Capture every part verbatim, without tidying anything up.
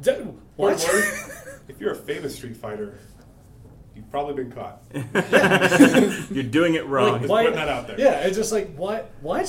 D- what? If you're a famous Street Fighter, you've probably been caught. You're doing it wrong. Like, Just why- putting that out there. Yeah, it's just like, what? What?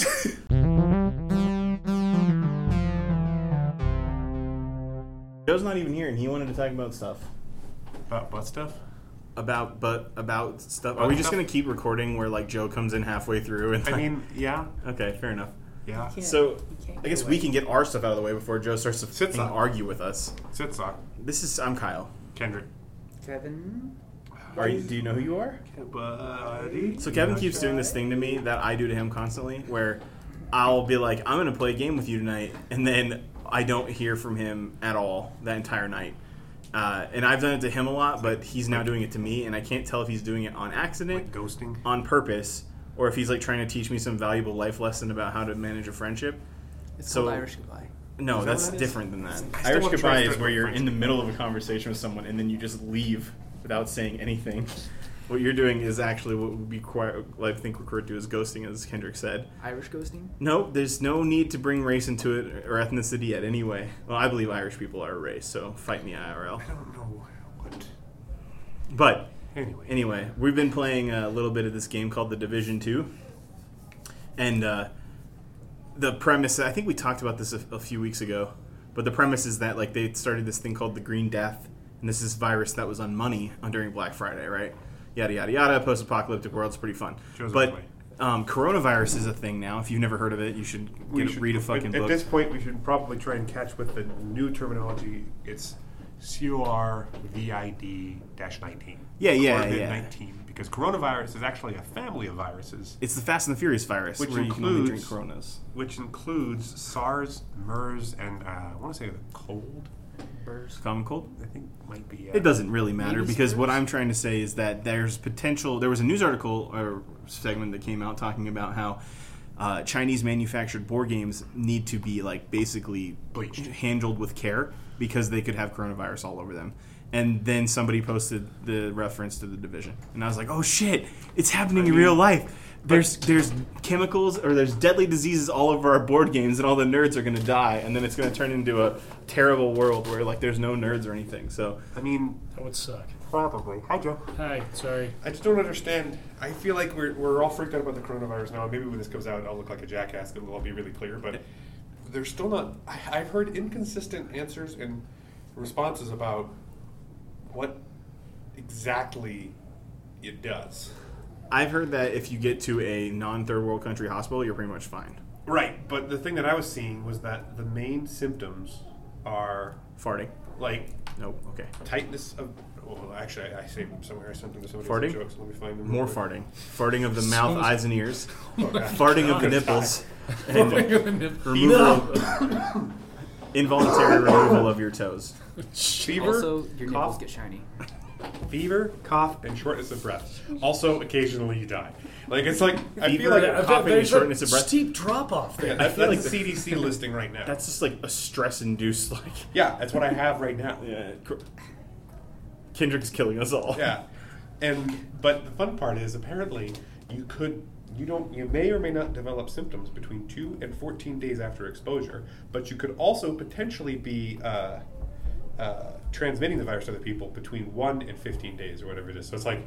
Joe's not even here, and he wanted to talk about stuff. About butt stuff? About but about stuff. Are Butt we just stuff? gonna keep recording where like Joe comes in halfway through? And I like, mean, yeah. okay, fair enough. Yeah. Can't- So you can't I guess go we away. can get our stuff out of the way before Joe starts to Sits fucking up. argue with us. Sit sock. This is I'm Kyle. Kendrick. Kevin. Are you? Do you know who you are? Buddy. So Kevin keeps doing this thing to me that I do to him constantly, where I'll be like, I'm gonna play a game with you tonight, and then I don't hear from him at all that entire night. Uh, and I've done it to him a lot, but he's now doing it to me, and I can't tell if he's doing it on accident, Like ghosting. on purpose, or if he's like trying to teach me some valuable life lesson about how to manage a friendship. It's So- called Irish goodbye. No, Is that that's what that is? different than that. I still Irish wanna try goodbye to is start where with you're French. in the middle of a conversation with someone and then you just leave without saying anything. What you're doing is actually what would be quite, I think, referred to as ghosting, as Kendrick said. Irish ghosting? No, there's no need to bring race into it or ethnicity at any way. Well, I believe Irish people are a race, so fight me I R L. I don't know what. But Anyway. anyway, we've been playing a little bit of this game called The Division two. And uh, the premise, I think we talked about this a, a few weeks ago, but the premise is that like they started this thing called the Green Death, and this is virus that was on money on during Black Friday, right? Yada, yada, yada, post-apocalyptic world, it's pretty fun. Shows But everybody. um, coronavirus is a thing now. If you've never heard of it, you should We get, should- read a fucking at, book. At this point, we should probably try and catch with the new terminology. It's C O R V I D nineteen. Yeah, yeah, COVID yeah. nineteen. Because coronavirus is actually a family of viruses, It's the Fast and the Furious virus, Which where you can only drink includes- Coronas. which includes SARS, MERS, and uh, I want to say the cold. Burrs. Common cold? I think might be. Uh, It doesn't really matter Maybe because what spurs? I'm trying to say is that there's potential. There was a news article or segment that came out talking about how uh, Chinese manufactured board games need to be like basically Bleached. handled with care because they could have coronavirus all over them. And then somebody posted the reference to The Division, and I was like, "Oh shit, it's happening I in mean, real life." There's there's chemicals or there's deadly diseases all over our board games, and all the nerds are gonna die, and then it's gonna turn into a terrible world where like there's no nerds or anything. So I mean, That would suck. probably. Hi, Joe. Hi, sorry. I just don't understand. I feel like we're, we're all freaked out about the coronavirus now. Maybe when this comes out, I'll look like a jackass because it'll all be really clear. But they're still not. I, I've heard inconsistent answers and responses about what exactly it does. I've heard that if you get to a non-third world country hospital, you're pretty much fine. Right, but the thing that I was seeing was that the main symptoms are Farting? like Nope. Okay. tightness of. Well, actually, I, I saved them somewhere. I sent them to somebody. Farting? Some jokes. Let me find them. More real quick. farting. Farting of the mouth, So- eyes, and ears. Oh, God. Farting of the God. nipples. And Fever, removal of, involuntary removal of your toes. Fever, Also, your nipples cough, get shiny. fever, cough, and shortness of breath. Also, occasionally you die. Like it's like I Fever, feel like yeah, I coughing and There's shortness a of breath. steep drop off there. that's, feel that's like the the- C D C listing right now. That's just like a stress-induced like. yeah, that's what I have right now. Yeah. cr- Kendrick's killing us all. Yeah, and but the fun part is apparently you could you don't you may or may not develop symptoms between two and fourteen days after exposure, but you could also potentially be uh, uh, transmitting the virus to other people between one and fifteen days or whatever it is. So it's like,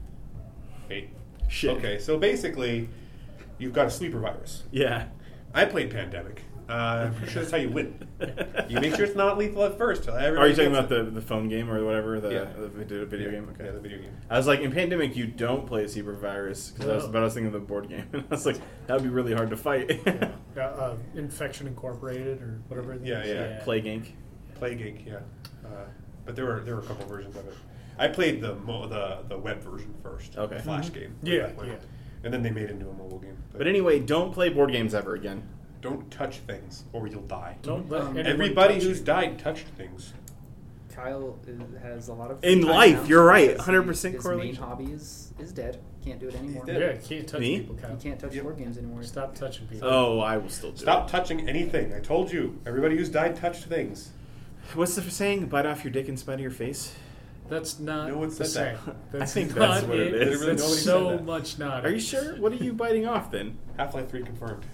wait, Shit. okay, so basically you've got a sleeper virus. Yeah. I played Pandemic. Uh, I'm pretty sure that's how you win. You make sure it's not lethal at first. till Are everybody you talking gets about it. the, the phone game or whatever, the, Yeah. the video, video game? Okay. Yeah, the video game. I was like, in Pandemic, you don't play a super virus because I was, No. but I was thinking of the board game. I was like, that would be really hard to fight. Yeah, uh, Infection Incorporated or whatever. it Yeah, is. yeah. Plague Incorporated. Plague Inc. Yeah, uh, but there were there were a couple versions of it. I played the mo- the the web version first. Okay. the Flash game. Yeah, I played. yeah. And then they made it into a mobile game. But anyway, don't play board games ever again. don't touch things or you'll die. Don't let Um, anyone Everybody touch who's you. died touched things. Kyle is, has a lot of In free time life, now you're right, because one hundred percent his correlation. main hobby is, is dead. Can't do it anymore. dead. Yeah, you can't touch Me? people, Kyle. You can't touch Yep. board games anymore. Stop touching people. Oh, I will still do Stop it. touching anything. I told you. Everybody who's died touched things. What's the saying? Bite off your dick in spite of your face? That's not No one the said same. that. That's I think not that's what it is. Literally That's nobody so said that. much not. Are you sure? What are you biting off then? Half-Life three confirmed. Yeah.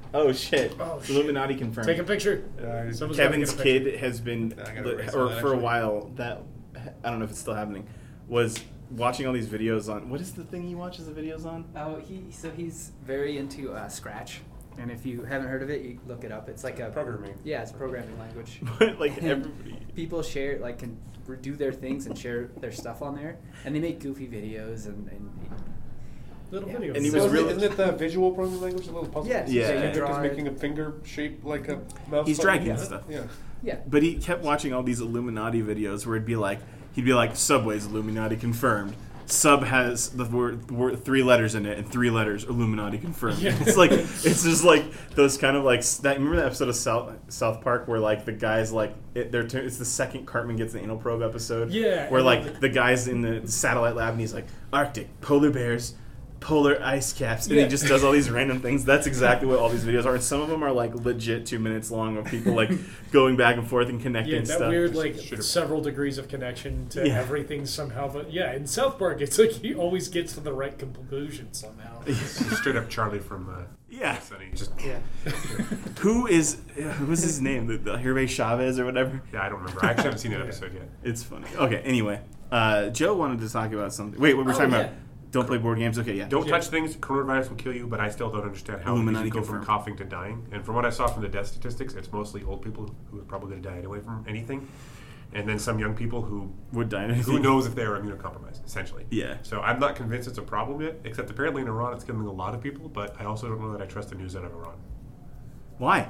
Oh shit! Oh, It's shit. Illuminati confirmed. Take a picture. Uh, Someone's gotta Kevin's get a picture. kid has been, I gotta li- erase or that, for a actually. while that I don't know if it's still happening, was watching all these videos on. What is the thing he watches the videos on? Oh, he so he's very into uh, Scratch, and if you haven't heard of it, you look it up. It's like a Programming. Yeah, it's a programming language. But like And everybody. people share like can do their things and share their stuff on there, and they make goofy videos and. and Little Yeah. videos. And he So was isn't really- it- isn't it the visual programming language, the little puzzle? Yeah, pieces? yeah, So you Kendrick draw is it. making a finger shaped like a mouse. He's button. dragging yeah. stuff. Yeah. yeah. But he kept watching all these Illuminati videos where it'd be like, he'd be like, Subway's Illuminati confirmed. Sub has the word, word three letters in it, and three letters Illuminati confirmed. Yeah. It's like it's just like those kind of like that. Remember that episode of South South Park where like the guys like it, they're turn, it's the second Cartman gets the anal probe episode. Yeah, where and like then the- the guy's in the satellite lab and he's like Arctic polar bears. Polar ice caps, and Yeah. he just does all these random things. That's exactly what all these videos are, and some of them are like legit two minutes long of people like going back and forth and connecting Yeah, that stuff. weird like Should've- several degrees of connection to Yeah. everything somehow. But yeah, in South Park, it's like he always gets to the right conclusion somehow. He's straight up Charlie from uh, Yeah. Sunny. Just Yeah. Who is who's his name? The, the Hervé Chavez or whatever. yeah, I don't remember. I actually haven't seen that episode yet. It's funny. Okay. Anyway, uh, Joe wanted to talk about something. Wait, what we're Oh, talking yeah. about? Don't play board games. Okay, yeah. Don't Yeah. touch things. Coronavirus will kill you, but I still don't understand how Illuminati you go from confirmed. coughing to dying. And from what I saw from the death statistics, it's mostly old people who are probably going to die anyway from anything, and then some young people who Would die. who knows if they are immunocompromised, essentially. Yeah. So I'm not convinced it's a problem yet. Except apparently in Iran, it's killing a lot of people. But I also don't know that I trust the news out of Iran. Why?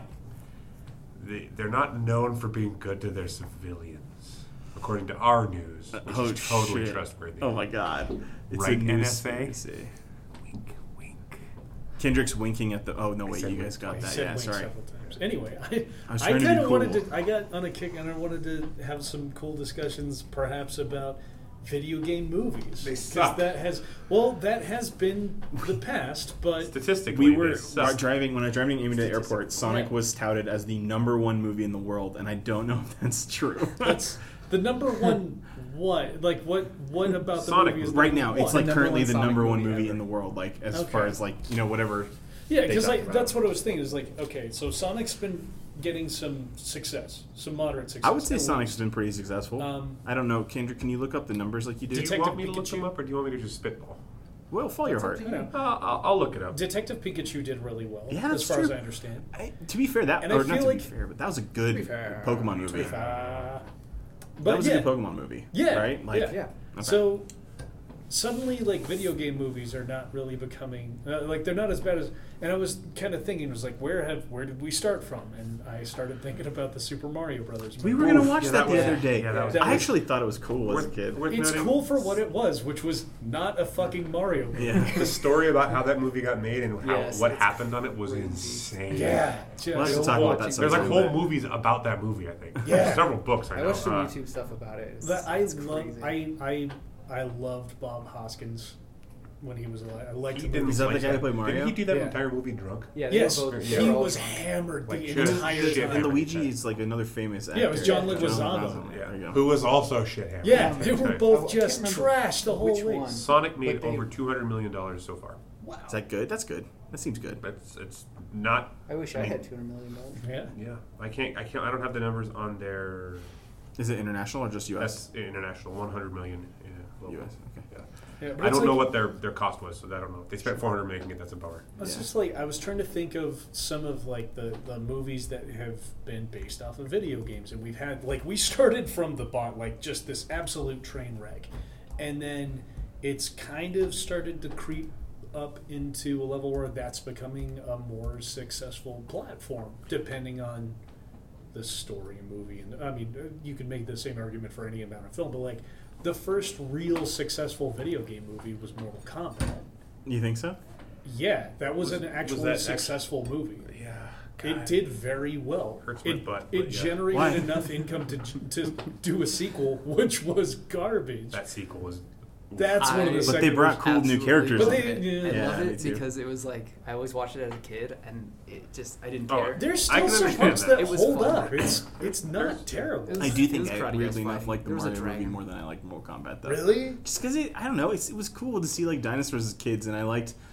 They, they're not known for being good to their civilians, according to our news, which oh is totally shit. trustworthy. Oh my god. It's Right, a news N S A? space. Wink, wink. Kendrick's winking at the. Oh no, wait, said you guys wink got I that. said Yeah, wink sorry. several times. Anyway, I, I was I trying to be kind of cool. wanted to. I got on a kick, and I wanted to have some cool discussions, perhaps about video game movies. They 'Cause suck. That has well, that has been the past, but Statistically, We were they suck. driving when I was driving Amy to the airport. Sonic Yeah. was touted as the number one movie in the world, and I don't know if that's true. that's the number one. What like what? What about the Sonic movie is right number now, one? it's like number currently one the Sonic number one movie movie ever. in the world. Like as Okay. far as like you know whatever. Yeah, they because talk like about. that's what I was thinking. Is like okay, so Sonic's been getting some success, some moderate success. I would say And Sonic's been pretty successful. Um, I don't know, Kendrick. Can you look up the numbers like you did? Do you Detective want me to look Pikachu? them up, or do you want me to just spitball? Well, follow your That's heart. up to you. Yeah. Uh, I'll, I'll look it up. Detective Pikachu did really well, Yeah, as that's far as true. I understand. I, to be fair, that And I or not feel to like- be fair, but that was a good be fair. Pokemon movie. Uh, that but was yeah, a good Pokemon movie. Yeah, right. Like, yeah. Yeah. Okay. So suddenly, like video game movies are not really becoming uh, like they're not as bad as. And I was kind of thinking, was like, where have where did we start from? And I started thinking about the Super Mario Brothers. we movie. were gonna Oof, watch yeah, that, that the was- other day. yeah, that was- I actually thought it was cool as a Worth- kid. worth It's noting, cool for what it was, which was not a fucking Mario movie. Yeah. The story about how that movie got made and how Yes, what it's happened on it was crazy. insane. Yeah, just We'll have to talk about that There's like sometime. whole movies about that movie. I think. Yeah. There's several books. I, I know. watched some Uh, YouTube stuff about it. It's, That I it's love. crazy. I I I loved Bob Hoskins when he was alive. I liked He him. didn't Is that the like guy who played Mario? Didn't he do that Yeah. entire movie drunk? Yeah, they Yes, were both, Yeah. he they were all was drunk. hammered Like, the shit. entire Shit. time. And Luigi is like another famous actor. Yeah, it was John Yeah. Leguizamo. Yeah. There you go. Who was also shit hammered. Yeah, Yeah, they were okay. both I- I just can't remember trash the whole which way. one. Sonic made But they- over two hundred million dollars so far. Wow. Is that good? That's good. That seems good. But it's, it's not. I wish I, I mean- had two hundred million dollars. Yeah. Yeah, I can't. I can't. I don't have the numbers on their. Is it international or just U S? That's international. One hundred million. Yeah, global. U S. Okay. Yeah. Yeah, but I it's don't know like- what their their cost was, so I don't know. If they spent four hundred making it. That's a bummer. I was Yeah. just like I was trying to think of some of like the, the movies that have been based off of video games, and we've had like we started from the bot like just this absolute train wreck, and then it's kind of started to creep up into a level where that's becoming a more successful platform, depending on the story and movie. And I mean, uh, you could make the same argument for any amount of film, but like the first real successful video game movie was Mortal Kombat. You think so? Yeah, that was, Was- an was actually that successful movie. Yeah. It did very well. Hurts my it butt, it but yeah. generated Why? enough income to to do a sequel, which was garbage. That sequel was. That's one of the. I- But they second brought worst- cool new Absolutely characters. But love they- it. yeah. I Yeah, love me it too. because it was like I always watched it as a kid, and it just I didn't Oh, care. There's I still can some understand parts that. that It was hold fun. up. It's it's not terrible. It was- I do it think was I Karate weirdly Guys enough fighting. like the There was a Mario movie dragon. more than I like Mortal Kombat though. Really? Just because I don't know, it's, it was cool to see like dinosaurs as kids, and I liked.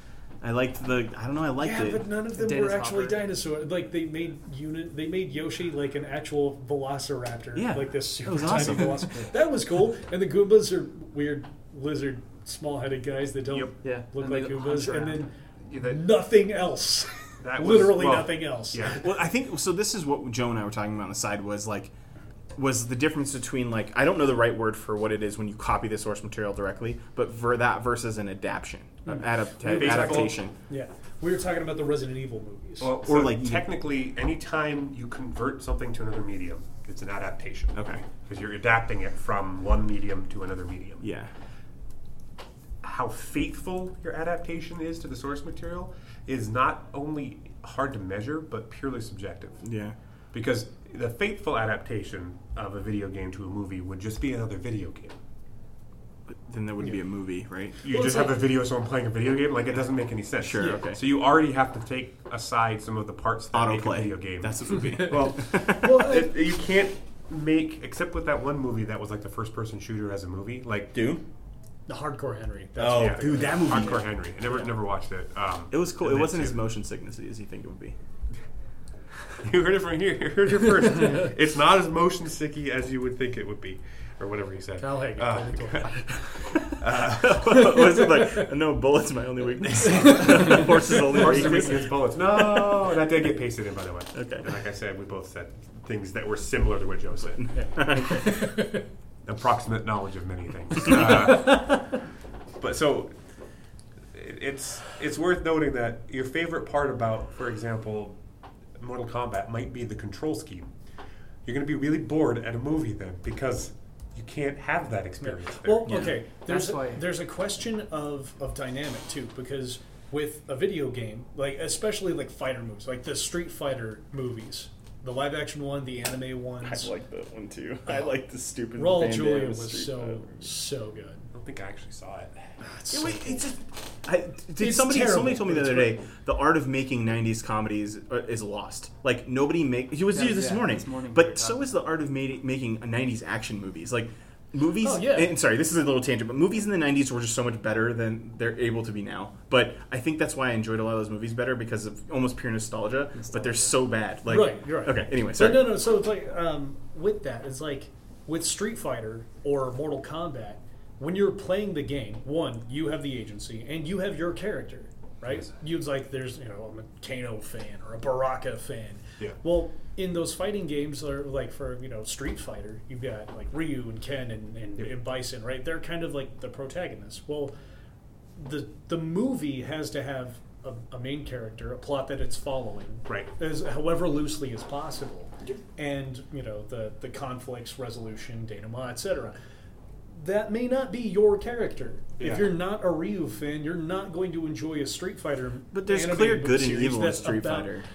I liked the. I don't know. I liked yeah, it. but none of them Dennis were actually Hopper. dinosaurs. Like they made unit, they made Yoshi like an actual Velociraptor. Yeah, like this super that was tiny awesome. Velociraptor. That was cool. And the Goombas are weird lizard, small-headed guys that don't Yep. Yeah. look And like they Goombas. hunt And around. then Yeah, that- nothing else. That was- Literally well, nothing else. Yeah. Well, I think so. This is what Joe and I were talking about on the side was like, was the difference between like I don't know the right word for what it is when you copy the source material directly, but for that versus an adaptation, an adapt- Faithful. adaptation. Yeah, we were talking about the Resident Evil movies. Well, Or so like- technically, anytime you convert something to another medium, it's an adaptation. Okay. Because you're adapting it from one medium to another medium. Yeah. How faithful your adaptation is to the source material is not only hard to measure, but purely subjective. Yeah. Because the faithful adaptation of a video game to a movie would just be another video game. But then that wouldn't be a movie, right? You Well, just it's have like- a video of someone playing a video game, like it doesn't make any sense. Sure, Yeah. okay. So you already have to take aside some of the parts that make a Autoplay. video game. That's what it would be. well, Well, I- it, you can't make, except with that one movie that was like the first person shooter as a movie, like Doom? the Hardcore Henry. That's Oh, what yeah, I dude, that movie. Hardcore Henry. I never never watched it. Um, It was cool. and It wasn't that's as motion sicknessy as you think it would be. You heard it from here. You heard it first. It's not as motion sicky as you would think it would be, or whatever he said. Kyle Hagen. Uh, totally told me. was it like no bullets my only weakness? Horses only Horses are weakness. weak against bullets. No, that did get pasted in, by the way. Okay. And like I said, we both said things that were similar to what Joe said. Approximate knowledge of many things. Uh, but so it- it's it's worth noting that your favorite part about, for example, Mortal Kombat might be the control scheme. You're going to be really bored at a movie then because you can't have that experience there. Well, Yeah. okay. There's That's a, why- there's a question of, of dynamic too, because with a video game, like especially like fighter movies, like the Street Fighter movies, the live action one, the anime ones. like that one too. I like the stupid. Raul Van Julia Damme was Street so Fighter. so good. I don't think I actually saw it. It's Yeah, so wait, cool. it's just, I, did It's somebody terrible, somebody told me the but other it's day really the art of making nineties comedies uh, is lost. Like nobody make he was Yeah, here this yeah, morning, this morning we were but so talking. is the art of ma- making nineties action movies. Like movies. Oh, yeah. And sorry, this is a little tangent, but movies in the nineties were just so much better than they're able to be now. But I think that's why I enjoyed a lot of those movies better because of almost pure nostalgia. But they're so bad. Like, right, you're right. Okay. Anyway, So sorry. no, no. So it's like um, with that, it's like with Street Fighter or Mortal Kombat. When you're playing the game, one, you have the agency and you have your character, right? Yes. You'd like there's you know a Kano fan or a Baraka fan. Yeah. Well, in those fighting games, or like for you know Street Fighter, you've got like Ryu and Ken and, and, Yep. and Bison, right? They're kind of like the protagonists. Well, the the movie has to have a, a main character, a plot that it's following, Right. as however loosely as possible, and you know the the conflicts resolution, denouement, et cetera. That may not be your character. Yeah. If you're not a Ryu fan, you're not going to enjoy a Street Fighter. But there's animated clear book good and series evil in that's Street about- Fighter.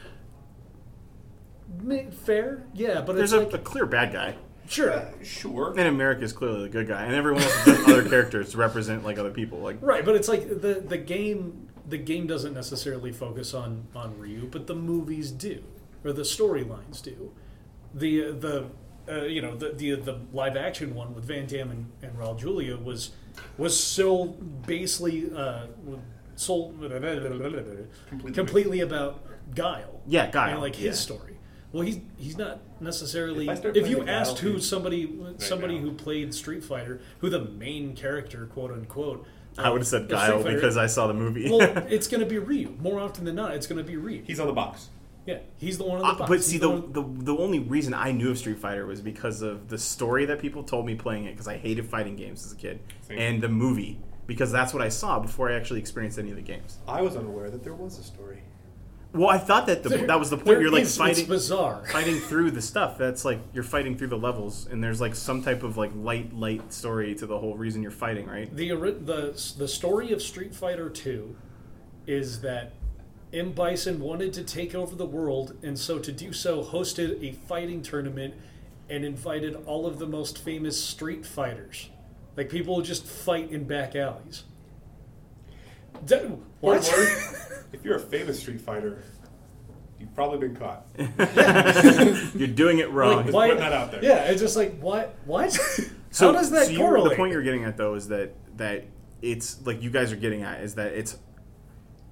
Ma- Fair, yeah, but There's it's a, like a clear bad guy. sure, Sure. And America is clearly the good guy, and everyone else is just other characters to represent like other people. Like, right, but it's like the the game the game doesn't necessarily focus on on Ryu, but the movies do, or the storylines do. The the uh, you know the, the the live action one with Van Damme and, and Raul Julia was was so basically uh, so completely, completely about Guile. Yeah, Guile, and like his yeah. story. Well, he's he's not necessarily. If I start If you playing Guile, asked who dude, somebody somebody now. who played Street Fighter, who the main character, quote unquote, I would have said of Street Guile Fighter- because I saw the movie. well, it's going to be Ryu. More often than not, it's going to be Ryu. He's on the box. Yeah, he's the one on the Uh, box. but He's see, the, one- the the only reason I knew of Street Fighter was because of the story that people told me playing it, because I hated fighting games as a kid, Same. and the movie, because that's what I saw before I actually experienced any of the games. I was unaware that there was a story. Well, I thought that the, There- that was the point. there You're like is- fighting, It's bizarre. fighting through the stuff. That's like you're fighting through the levels, and there's like some type of like light, light story to the whole reason you're fighting, right? The ori- the the story of Street Fighter two is that M. Bison wanted to take over the world, and so to do so, hosted a fighting tournament and invited all of the most famous Street Fighters. Like people who just fight in back alleys. D- what? If you're a famous Street Fighter, you've probably been caught. You're doing it wrong. Like, Just why- putting that out there. Yeah, it's just like what? What? So, How does that so you, correlate? the point you're getting at though is that that it's like you guys are getting at is that it's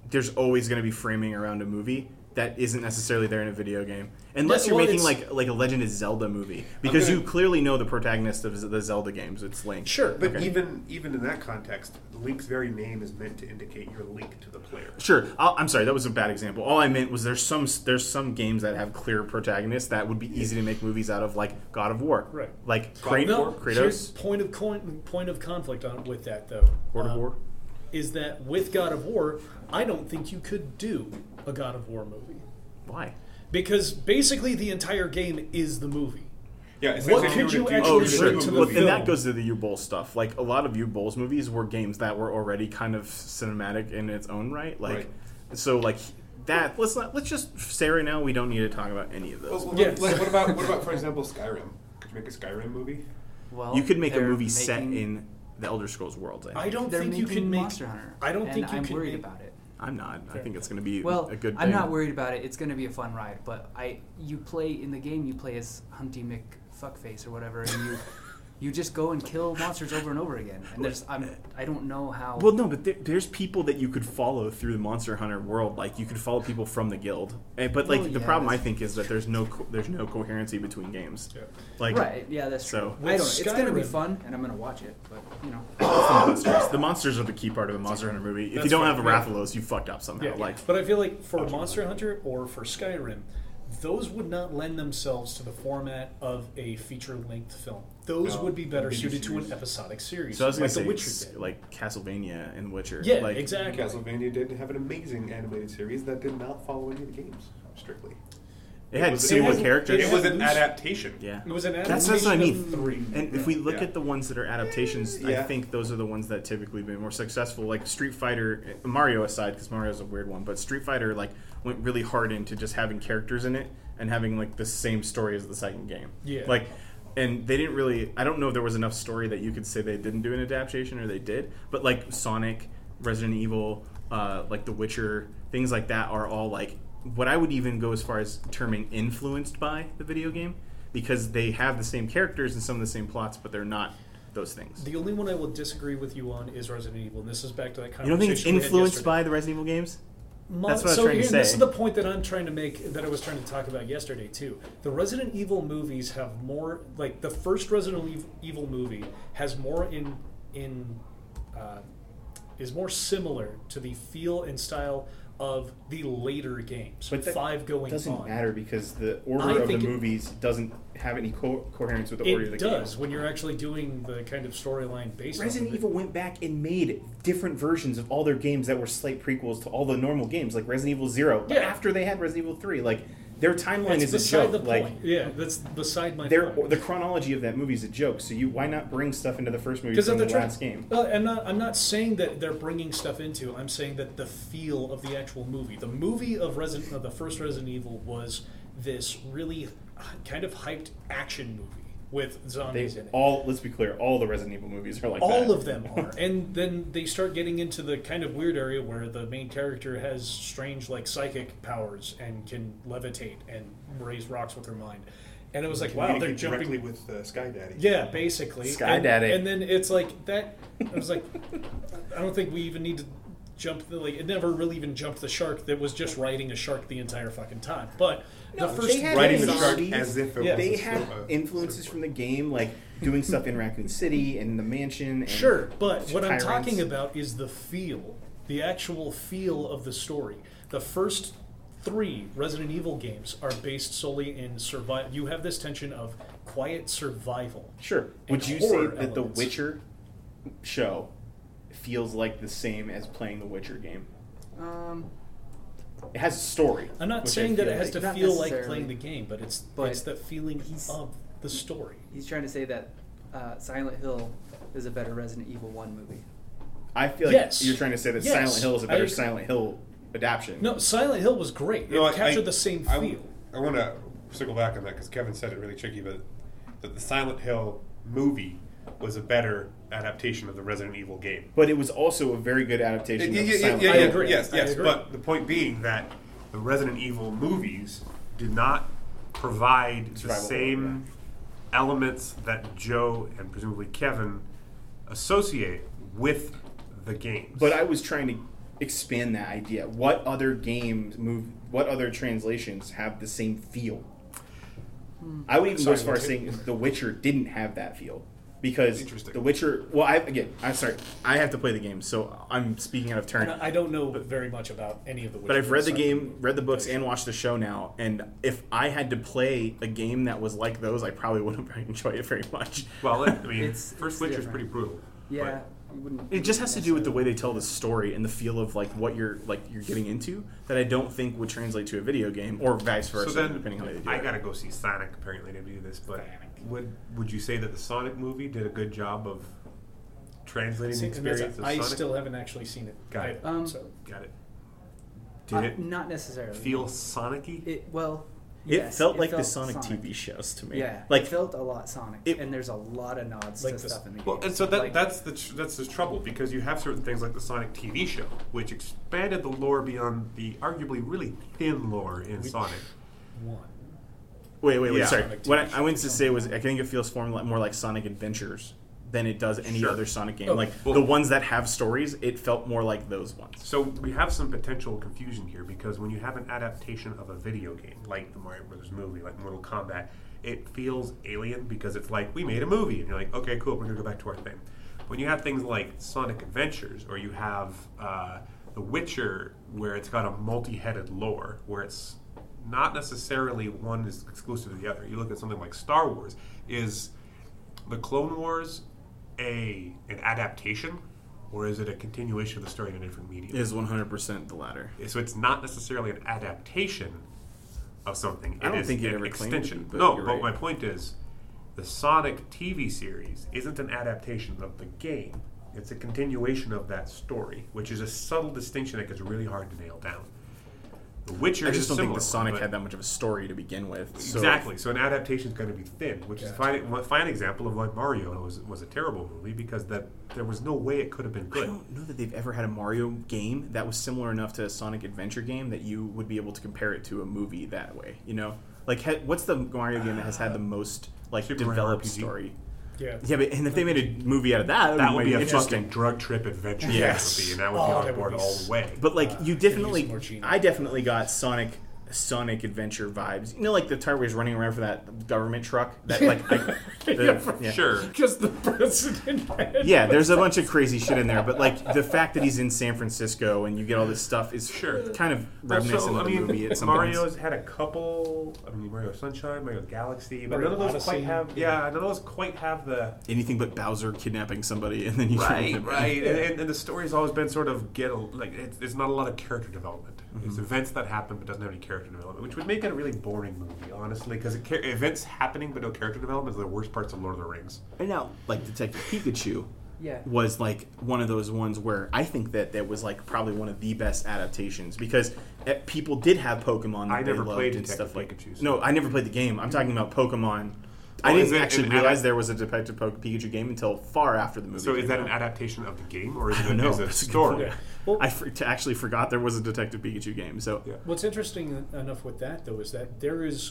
there's always going to be framing around a movie that isn't necessarily there in a video game, unless Yeah, you're well, making it's- like like a Legend of Zelda movie, because gonna- you clearly know the protagonist of the Zelda games. It's Link. Sure, But Okay. even even in that context, Link's very name is meant to indicate your link to the player. Sure, I'll, I'm sorry, that was a bad example. All I meant was there's some there's some games that have clear protagonists that would be easy to make movies out of, like God of War, Right. Like God of Krat- War? Here's Kratos, point of coin, point of conflict on with that though. God of uh, War. is that with God of War, I don't think you could do a God of War movie Why? because basically the entire game is the movie. Yeah, What essentially could if you were to do- actually Oh, if you bring were sure. to to do the a Well, movie- and film? that goes to the U-Bowl stuff. Like a lot of U-Bowls movies were games that were already kind of cinematic in its own right. Like, Right. so like that. Let's not. Let's just say right now we don't need to talk about any of those. Well, Yeah. what, like, what about what about for example Skyrim? Could you make a Skyrim movie? Well, you could make a they're movie set making- in the Elder Scrolls worlds. I, think. I don't They're think you making can make. Monster Hunter. I don't and think you I'm can worried make- about it. I'm not. I Fair. think it's going to be Well, a good thing. I'm not worried about it. It's going to be a fun ride. But I, you play in the game. You play as Hunty McFuckface or whatever, and you, you just go and kill monsters over and over again. And there's, I'm, I don't know how. Well, no, but there, there's people that you could follow through the Monster Hunter world. Like you could follow people from the guild. And, but like Well, the yeah, problem I that's- think is that there's no co- there's no coherency between games. Yeah. Like right? Yeah, that's so- true. With I don't. It's going to be Skyrim- fun, and I'm going to watch it. But you know, the monsters. The monsters are the key part of the Monster Hunter movie. If That's you don't fair, have a yeah. Rathalos, you fucked up somehow. Yeah, Like but I feel like for Monster Hunter or for Skyrim, those would not lend themselves to the format of a feature-length film. Those No, would be better miniseries. suited to an episodic series, so I was like gonna The say Witcher s- did. like Castlevania and Witcher. Yeah, like, exactly. Castlevania did have an amazing animated series that did not follow any of the games strictly. It had was- single it had- characters. It was an loose- adaptation. Yeah. It was an That's, that's what I adaptation mean. of three. And if we look Yeah. at the ones that are adaptations, I Yeah. think those are the ones that typically been more successful. Like Street Fighter, Mario aside, because Mario's a weird one, but Street Fighter like went really hard into just having characters in it and having like the same story as the second game. Yeah. Like, and they didn't really. I don't know if there was enough story that you could say they didn't do an adaptation or they did. But like Sonic, Resident Evil, uh, like The Witcher, things like that are all like what I would even go as far as terming influenced by the video game, because they have the same characters and some of the same plots, but they're not those things. The only one I will disagree with you on is Resident Evil, and this is back to that You conversation don't think it's we had influenced yesterday. by the Resident Evil games? Mon- That's what I was so trying to here- say. This is the point that I'm trying to make, that I was trying to talk about yesterday too. The Resident Evil movies have more, like the first Resident Ev- Evil movie has more in in uh, is more similar to the feel and style of the later games. But that five going doesn't on. matter because the order I of the think it- movies doesn't have any co- coherence with the order of the It does games. when you're actually doing the kind of storyline based. Resident off of it. Evil went back and made different versions of all their games that were slight prequels to all the normal games, like Resident Evil Zero. Yeah. After they had Resident Evil Three, like their timeline That's is a beside joke. the Like point. Yeah, that's beside my their point. the chronology of that movie is a joke. So you why not bring stuff into the first movie Because from they're the trying. last game? Well, I'm not. I'm not saying that they're bringing stuff into. I'm saying that the feel of the actual movie, the movie of Resident, of the first Resident Evil, was this really kind of hyped action movie with They zombies in it. all let's be clear, all the Resident Evil movies are like All that. of them are, and then they start getting into the kind of weird area where the main character has strange, like psychic powers and can levitate and raise rocks with her mind. And it was like, wow, they're Communicate jumping. directly with uh, Sky Daddy. Yeah, basically. Sky and, Daddy. And then it's like that. I was like, I don't think we even need to jump. The, like, it never really even jumped the shark that was just riding a shark the entire fucking time. But the No, first they had Riding the zombies. shark as if it Yeah. was They a had sort of- influences from the game, like doing stuff in Raccoon City and the mansion. And Sure, but what I'm tyrants. talking about is the feel, the actual feel of the story. The first three Resident Evil games are based solely in survival. You have this tension of quiet survival. Sure. and Would you say horror that the elements. Witcher show feels like the same as playing the Witcher game? um, It has a story. I'm not which I saying that feel it has like- to Not feel like necessarily. playing the game, but it's But it's the feeling he's- of the story. he's trying to say that uh, Silent Hill is a better Resident Evil One movie. I feel like Yes. you're trying to say that Yes. Silent Hill is a I better agree. Silent Hill adaptation. No, Silent Hill was great. No, it I- captured I- the same I, feel. I want to circle back on that because Kevin said it really tricky, but that the Silent Hill movie was a better adaptation of the Resident Evil game. But it was also a very good adaptation Yeah, of yeah, yeah, Silent yeah, Hill. I yeah, agree. Yes, I yes. agree. But the point being that the Resident Evil movies did not provide the Survival same horror, elements that Joe and presumably Kevin associate with the games. But I was trying to expand that idea. What other games move? What other translations have the same feel? I would even Sorry, go as far as what? saying The Witcher didn't have that feel. Because Interesting. The Witcher, well, I again, I'm sorry, I have to play the game, so I'm speaking out of turn. And I don't know very much about any of the. But I've read the Witcher game, read the books, and watched the show now. And if I had to play a game that was like those, I probably wouldn't enjoy it very much. Well, I mean, It's- first it's Witcher's different. pretty brutal. Yeah, you wouldn't. It just has to do with the way they tell the story and the feel of like what you're like you're getting into that I don't think would translate to a video game or vice versa, So then, depending on how they do I it. gotta go see Sonic apparently to do this. But would would you say that the Sonic movie did a good job of translating See, the and that's- experience of I Sonic? still haven't actually seen it. Got it. either, Um, so Got it. Did Uh, it not necessarily. feel Sonic-y? It well. It yes, felt it like the felt Sonic, T V shows to me. Yeah, like it felt a lot Sonic, it- and there's a lot of nods Like to this- stuff in the game. Well, and so that, Like, that's the tr- that's the trouble because you have certain things like the Sonic T V show, which expanded the lore beyond the arguably really thin lore in Sonic. one. wait, wait, wait. Yeah. Sorry, Sonic what T V I, I went to show. say was I think it feels form like, more like Sonic Adventures than it does any Sure. other Sonic game. Oh, like well- the ones that have stories, it felt more like those ones. So we have some potential confusion here because when you have an adaptation of a video game, like the Mario Brothers movie, like Mortal Kombat, it feels alien because it's like, we made a movie, and you're like, okay, cool, we're going to go back to our thing. When you have things like Sonic Adventures, or you have uh, The Witcher, where it's got a multi-headed lore, where it's not necessarily one is exclusive to the other. You look at something like Star Wars, is the Clone Wars a an adaptation, or is it a continuation of the story in a different medium? It is one hundred percent the latter. So it's not necessarily an adaptation of something. I don't it is think it an ever claimed to extension. be, but no, you're but right. my point is, the Sonic T V series isn't an adaptation of the game. It's a continuation of that story, which is a subtle distinction that gets really hard to nail down. The Witcher I is just don't think the similar, Sonic but- had that much of a story to begin with. So Exactly. So an adaptation is going to be thin, which is Gotcha. fine. One fine example of why Mario was was a terrible movie because that there was no way it could have been I good. don't know that they've ever had a Mario game that was similar enough to a Sonic Adventure game that you would be able to compare it to a movie that way. You know, like ha- what's the Mario game that has had the most like Super Mario developed R P G. story? Yeah. Yeah, but and if they made a movie out of that, That would might be a interesting. fucking drug trip adventure Yes. movie, and that would Oh, be that on would board be all s- the way. But like Uh, you could use definitely, more Geno. I definitely got Sonic, Sonic Adventure vibes. You know, like the part where he's running around for that government truck. That like, I, the- Yeah, for yeah. Sure. Because the president had Yeah, there's a bunch of crazy shit in there, but like the fact that he's in San Francisco and you get all this stuff is Sure. kind of reminiscent Also, of I the mean, movie. At some Mario's points. had a couple. I mean, Mario Sunshine, Mario Galaxy, but Mario none of those Odyssey. quite have. Yeah, none of those quite have the. Anything but Bowser kidnapping somebody and then you Right, kill him. right, and, and, and the story's always been sort of get a, like it's, it's not a lot of character development. Mm-hmm. It's events that happen but doesn't have any character development, which would make it a really boring movie, honestly. Because events happening but no character development is the worst parts of Lord of the Rings. And now, like Detective Pikachu yeah. was like one of those ones where I think that that was like probably one of the best adaptations because eh, people did have Pokemon that I they never loved played and Detective stuff like. Pikachu, so- No, I never played the game. I'm talking about Pokemon. I Oh, is didn't it actually an realize adap- there was a Detective po- Pikachu game until far after the movie. So is came that out. an adaptation of the game, or is I it don't know. is it a That's a good story? point. Yeah. Well, I for- to actually forgot there was a Detective Pikachu game. So Yeah. what's interesting enough with that, though, is that there is,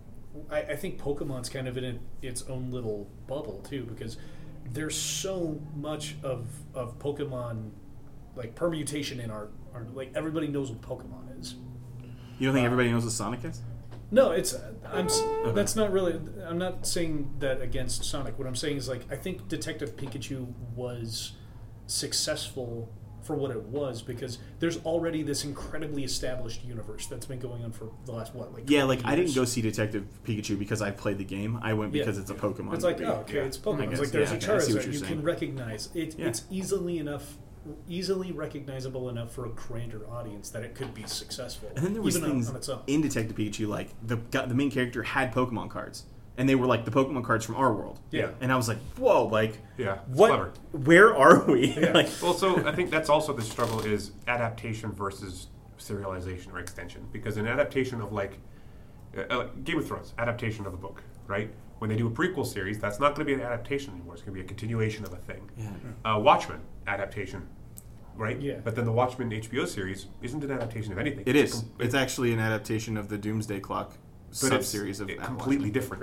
I, I think Pokemon's kind of in a, its own little bubble too, because there's so much of of Pokemon, like permutation in our, our like everybody knows what Pokemon is. you don't think everybody knows what Sonic is? No, it's I'm. s That's not really. I'm not saying that against Sonic. What I'm saying is like I think Detective Pikachu was successful for what it was because there's already this incredibly established universe that's been going on for the last what like Yeah, twenty like I didn't years. go see Detective Pikachu because I played the game. I went Yeah. because it's a Pokemon. It's like movie. oh, okay, Yeah. it's I Pokemon. It's guess, like there's yeah, a okay, I see what Charizard you're you saying. can recognize. It, Yeah. It's easily enough, easily recognizable enough for a grander audience that it could be successful. And then there was even things on, on its own. in Detective Pikachu, like the guy- the main character had Pokemon cards, and they were like the Pokemon cards from our world. Yeah. And I was like, whoa, like, Yeah, it's what? clever. Where are we? Yeah. like, Well, so I think that's also the struggle is adaptation versus serialization or extension. Because an adaptation of like uh, uh, Game of Thrones, adaptation of a book, right? When they do a prequel series, that's not going to be an adaptation anymore. It's going to be a continuation of a thing. yeah. Uh, Watchmen, adaptation, right? Yeah. But then the Watchmen H B O series isn't an adaptation of anything. It It's is. a com- It's actually an adaptation of the Doomsday Clock but it's sub-series of it that completely Watchmen. different.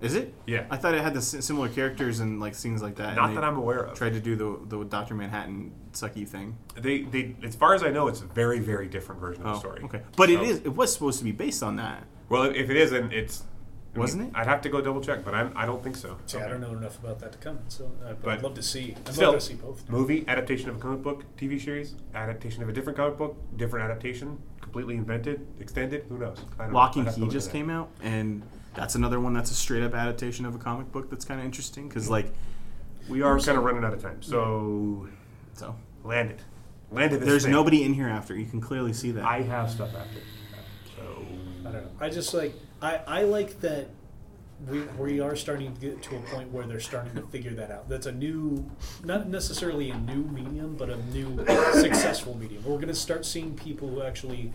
Is it? Yeah. I thought it had the s- similar characters and like things like that. Not and that they I'm aware of. Tried to do the the Doctor Manhattan sucky thing. They, they, as far as I know, it's a very, very different version of Oh, the story. okay. But So- it is. It was supposed to be based on that. Well, if it is, then it's. I mean, Wasn't it? I'd have to go double check, but I'm, I don't think so. See, I don't know enough about that to comment, so I'd, But I'd love to see. I'd Still, love to see both. movie, adaptation of a comic book, T V series, adaptation of a different comic book, different adaptation, completely invented, extended, who knows? I don't Lock know. and I'd have to Key look just into came out, and that's another one that's a straight up adaptation of a comic book. That's kind of interesting because like that. We are kind of running out of time, so so land it. Land it this there's thing. nobody in here after. You can clearly see that. I have stuff after. So. I don't know. I just like I, I like that we we are starting to get to a point where they're starting to figure that out. That's a new, not necessarily a new medium, but a new successful medium. We're going to start seeing people who actually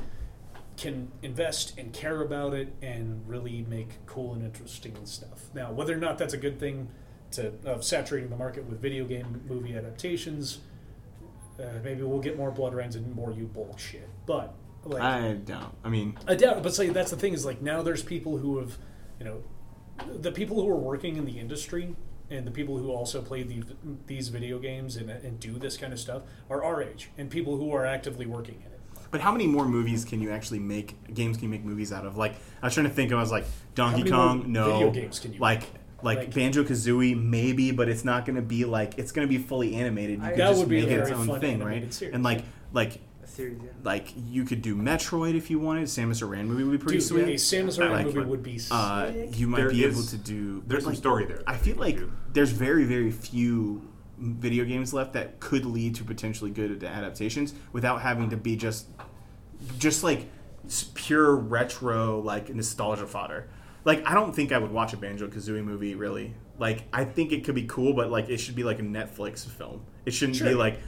can invest and care about it and really make cool and interesting stuff. Now, whether or not that's a good thing to of saturating the market with video game movie adaptations, uh, maybe we'll get more Blood Rains and more you bullshit. But like, I don't. I mean, I doubt it, but say that's the thing is like now there's people who have, you know, the people who are working in the industry and the people who also play the, these video games and, and do this kind of stuff are our age and people who are actively working in it. but how many more movies can you actually make? Games can you make movies out of? Like I was trying to think. I was like Donkey many Kong. more No. video games can you like? make? Like, Like- Banjo Kazooie, maybe, but it's not going to be like it's going to be fully animated. You I- could That just would be make a it its very own fun thing, animated right? series, And like, yeah. like, A series, yeah. like you could do Metroid if you wanted. Samus Aran movie would be pretty Dude, sweet. a Samus Aran Like, movie would be Uh, sick. you might There be is- able to do. There's some like, story there. I that feel you like can do. there's very, very few video games left that could lead to potentially good adaptations without having to be just, just like s- pure retro like nostalgia fodder. Like I don't think I would watch a Banjo Kazooie movie really. Like I think it could be cool, but like it should be like a Netflix film. It shouldn't be Sure. like,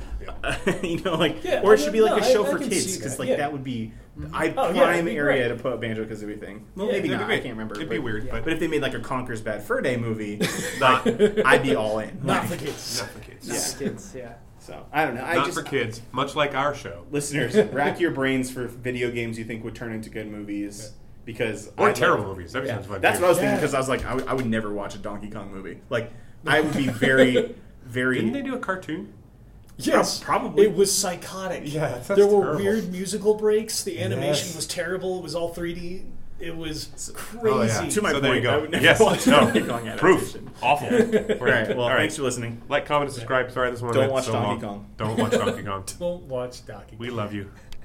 you know, like Yeah, or it I- should be like no, a show I- I for can kids see because that, like yeah. that would be I Oh, yeah, prime it'd be area great. to put a Banjo Kazooie thing. Well, Yeah, maybe that'd be not. I great. can't remember. It'd be but- weird, Yeah. but, But if they made like a Conker's Bad Fur Day movie, like I'd be all in. Not Like, for kids. not for kids. Not Yeah. for kids, yeah. So I don't know. I Not just for kids, much like our show. listeners, rack your brains for video games you think would turn into good movies. Because Or I terrible love- movies. That Yeah. sounds fun. That's too. what I was thinking Yeah. because I was like, I would, I would never watch a Donkey Kong movie. Like, I would be very, very. Didn't they do a cartoon? Yes, probably. It was psychotic. Yeah, that sounds there were terrible. weird musical breaks. The animation Yes. was terrible. It was all three D. It was crazy. Oh, yeah. To my So there point, you go. I would never Yes. watch a No. Donkey Kong Proof. adaptation. Awful. All right. Well, All right. thanks for listening. Like, comment, and subscribe. Sorry, this one Don't went watch so Donkey long. Kong. Don't watch Donkey Kong. Don't watch Donkey Kong. We love you.